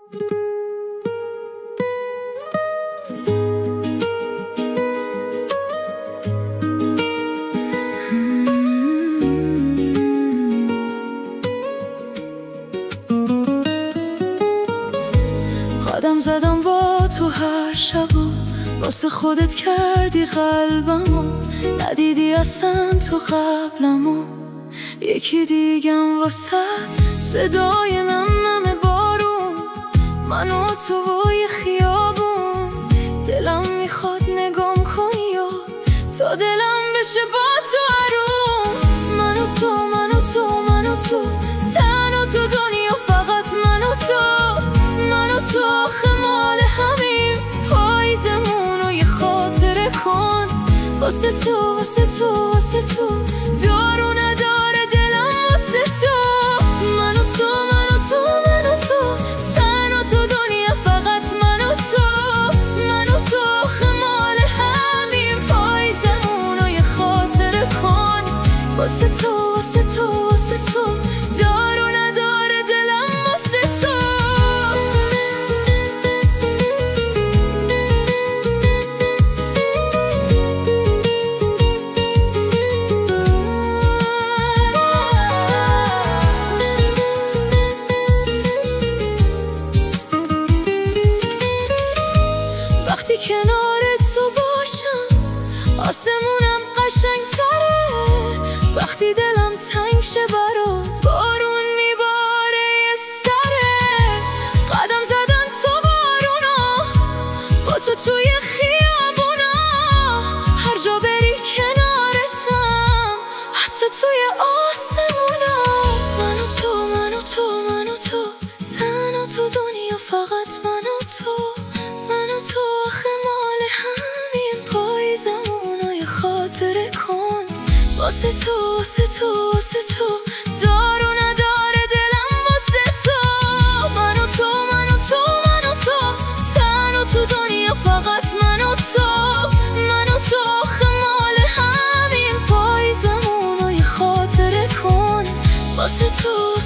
قدم زدم با تو هر شب و واسه خودت کردی قلبمو، ندیدی اصلا تو قبلمو. یکی دیگم واسط صدای نم بارون، منو تو وای خیابون. دلم میخواد نگام کنی و تا دلم بشه با تو آروم. منو تو تنها تو دنیا، فقط منو تو آخه مال همیم پاییزمون و یه خاطره کن. واسه تو دارو نداره دلم واسه تو. منو تو تنها تو دنیا، فقط منو تو آخه مال همیم پاییزمون و یه خاطره کن. واسه تو دارو نداره دلم واسه تو. وقتی کنار تو باشم آسمونم قشنگ تره. وقتی دلم تنگ شه برات بارون میباره یه سره. قدم زدن تو بارونا، با تو توی خیابونا، هر جا بری کنارتم، حتی توی آسمونا. منو تو تنها تو دنیا، فقط منو تو آخه مال همین پاییزمون و یه خاطره کن. واسه تو دارو نداره دلم واسه تو. منو تو تنها تو دنیا، فقط منو تو آخه مال همین پاییزمون و یه خاطره کن. واسه تو